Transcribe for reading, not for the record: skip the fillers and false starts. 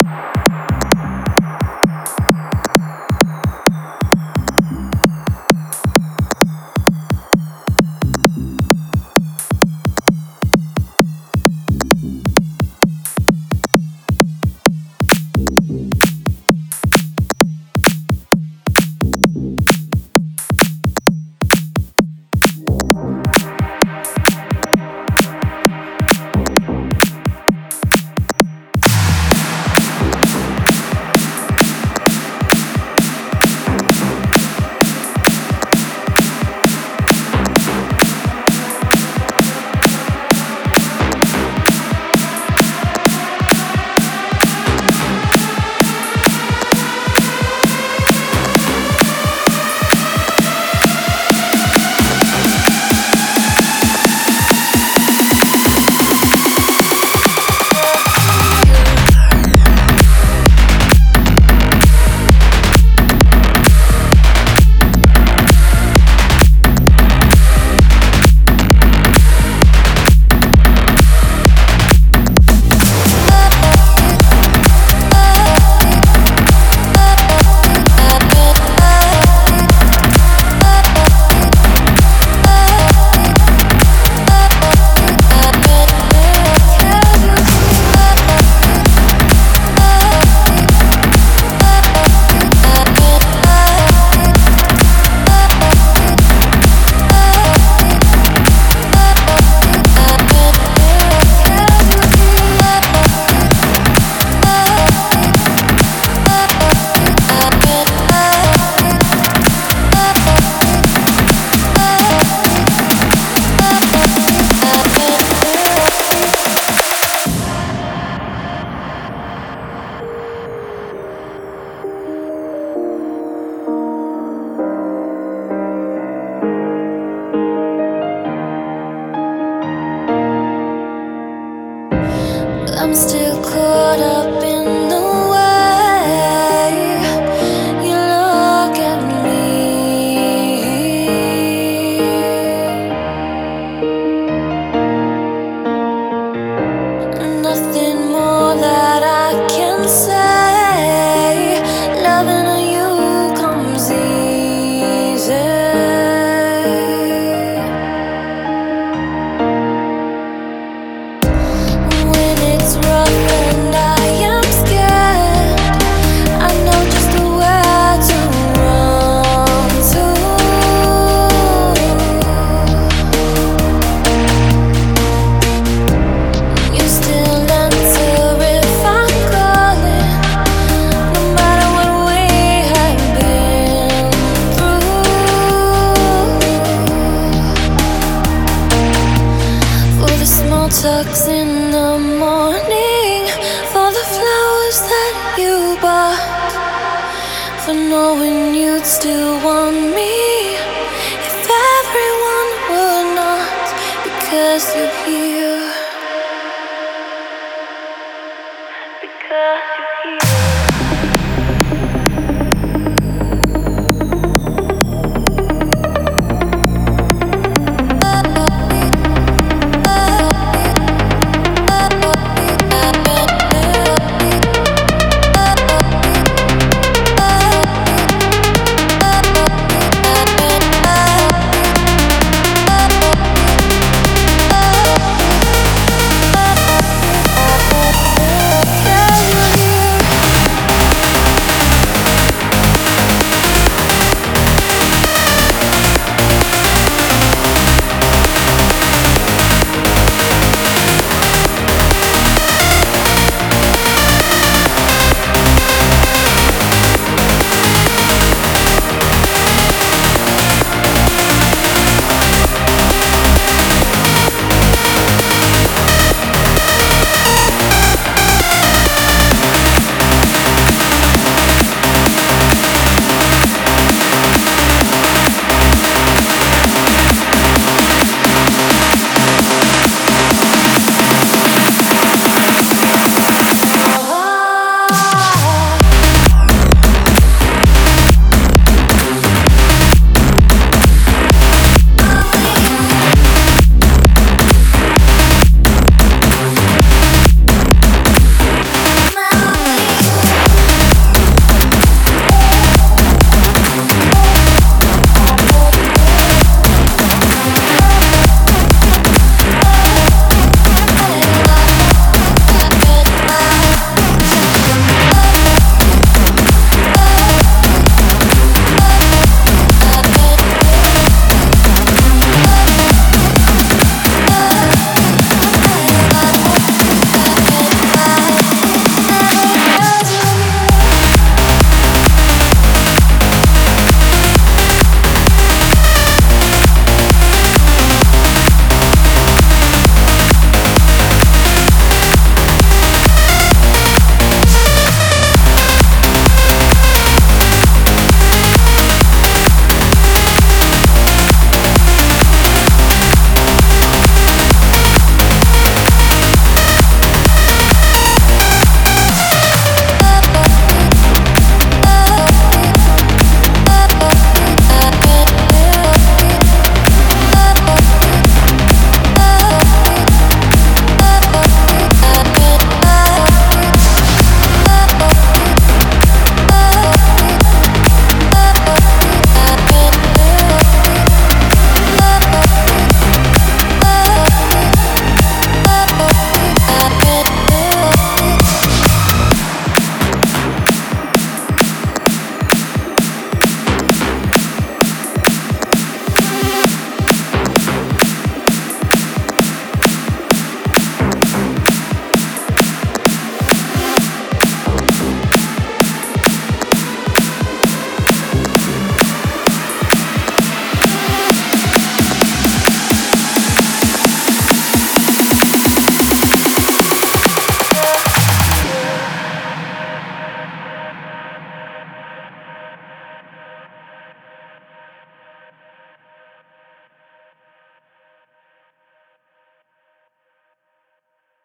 I'm still caught up in the way you look at me. Nothing more that I can say. Loving you comes easy. It's rough and I am scared. I know just where to run to. You still answer if I'm calling, no matter what we have been through. For the small talks in the morning, for the flowers that you bought, for knowing you'd still want me if everyone would not, because you're here, because you're